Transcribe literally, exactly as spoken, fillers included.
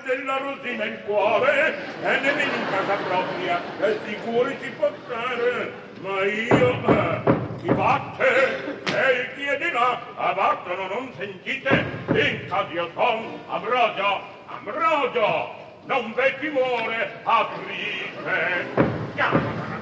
della rosina il cuore e ne viene in casa propria e sicuri si può stare. Ma io, eh, chi batte e chi è di là, abbattono, non sentite? In casa io son, Ambrogio, Ambrogio, non v'è timore, aprite. Chiama,